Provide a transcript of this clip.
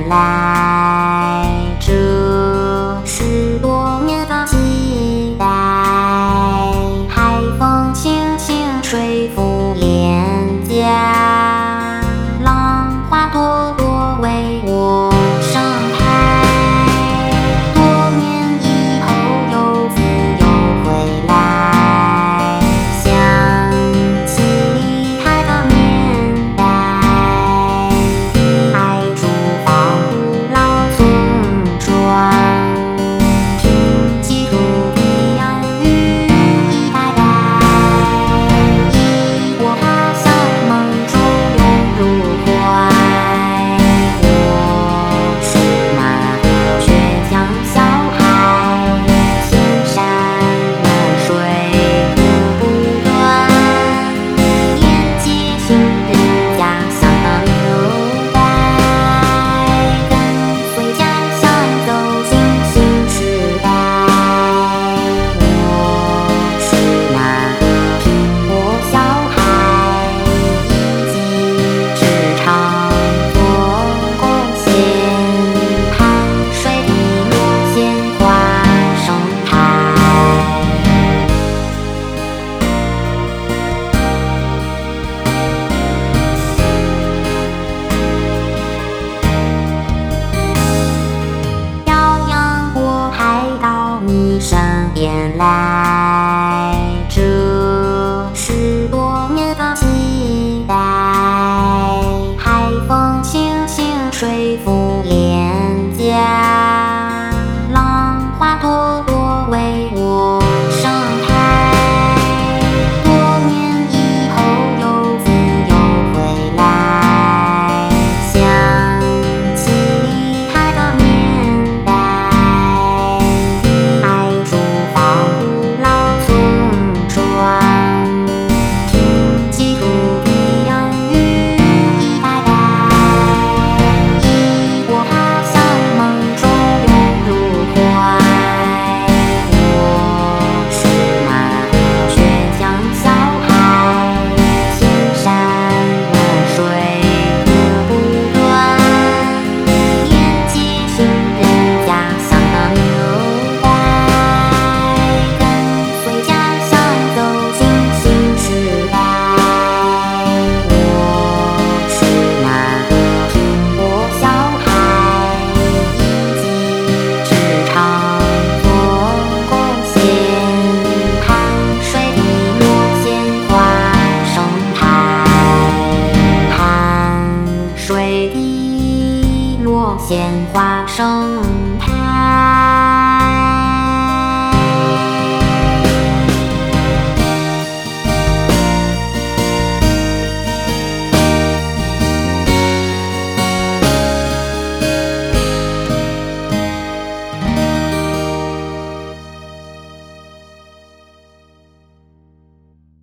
变来，这是多年的期待。海风轻轻吹拂脸颊，浪花朵朵为我盛开。多年以后又自由回来，想起离开的年代，爱住访古老村庄，听起土地养育一代代，以我他乡梦中涌入怀。我是那个倔强小孩，千山万水路不断，连接亲人家乡的纽带，跟随家乡走进新时代。我是那个拼搏小孩，一技之长做贡献，汗水滴落鲜花盛开。漂洋过海到你身边来，这是多年的期待。海风轻轻吹拂脸颊，浪花朵朵为我盛开。多年以后又自由回来，想起离开的年代，爱住访古老村庄，听起土地养育一代代，以我他乡梦中涌入怀。我是那个倔强小孩，千山万水路不断，连接亲人家乡的纽带，跟随家乡走进新时代。我是那个拼搏小孩，一技之长做贡献，汗水滴落鲜花盛开，汗水滴落鲜花盛